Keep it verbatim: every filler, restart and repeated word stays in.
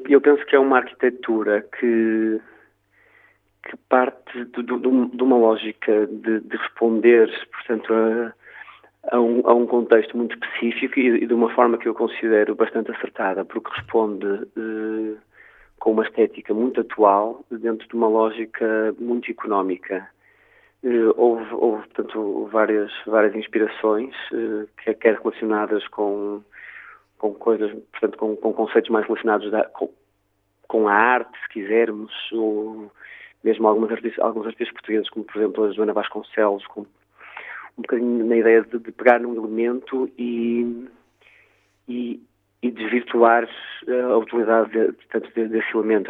eu penso que é uma arquitetura que, que parte de, de, de uma lógica de, de responder, portanto, a, a, um, a um contexto muito específico e, e de uma forma que eu considero bastante acertada, porque responde eh, com uma estética muito atual dentro de uma lógica muito económica. Uh, houve, houve, portanto, várias, várias inspirações, uh, que quer relacionadas com, com coisas, portanto, com, com conceitos mais relacionados da, com, com a arte, se quisermos, ou mesmo algumas artistas, alguns artistas portugueses, como, por exemplo, a Joana Vasconcelos, com um bocadinho na ideia de, de pegar num elemento e, e, e desvirtuar a utilidade de, portanto, desse elemento.